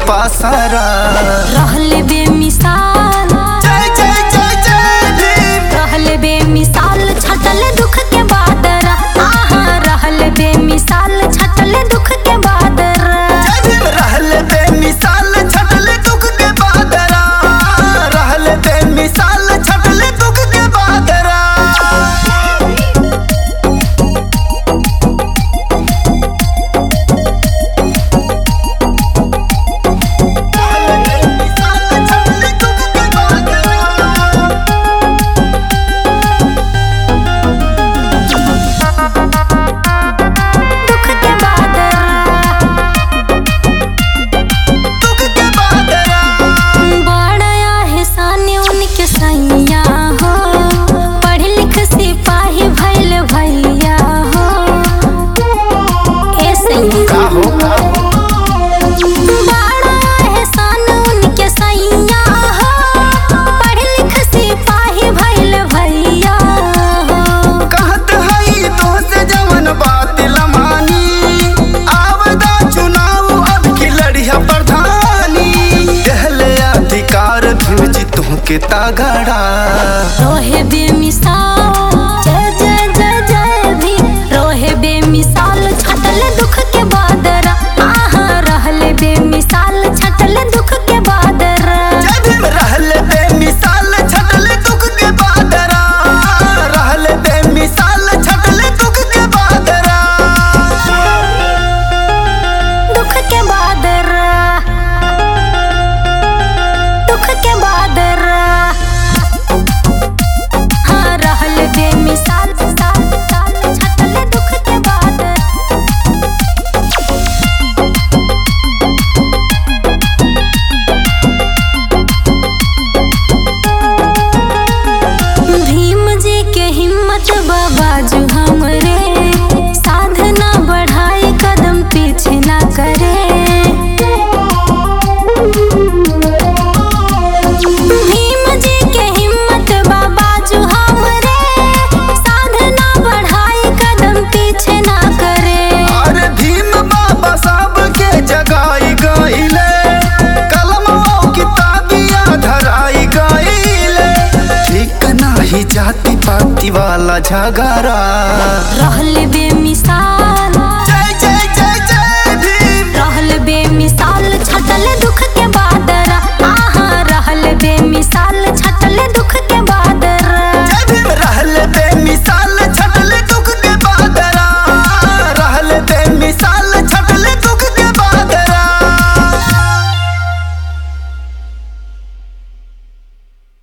पासारा रहल बेमिसाल जय जय जय जय भीम। रहल बेमिसाल छटल दुख के बादर आहा रहल बेमिसाल छटल दुख के बादर जय भीम। रहल बेमिसाल छटल दुख के बादरा रहल बेमिसाल छटल दुख के बादरा के तागड़ा रोहे बेमिसाल जय जय जय जय भी रोहे बेमिसाल छटल दुख के बादर आहा रहल बेमिसाल छटल दुख के बादर जय भीम। रहल बेमिसाल छटल दुख के बादरा रहल बेमिसाल छटल दुख के बादरा दुख के बादर दुख के बादर हाँ रहल बेमिसाल छटल दुख के बादर भीम जी के हिम्मत बाबाजू हमरे साधना बढ़ाई कदम पीछे ना करे भीम जी के हिम्मत बाबाजू हमरे साधना बढ़ाई कदम पीछे ना करे अरे भीम बाबा साहब के जगाई गईले कलमों किताबिया धराई गईले ठीक नाही जाति पाति वाला झगड़ा रहल बेमिसाल जय जय जय जय भीम। रहल बेमिसाल छटल दुख के बादर आहा रहल बेमिसाल छटल दुख के बादर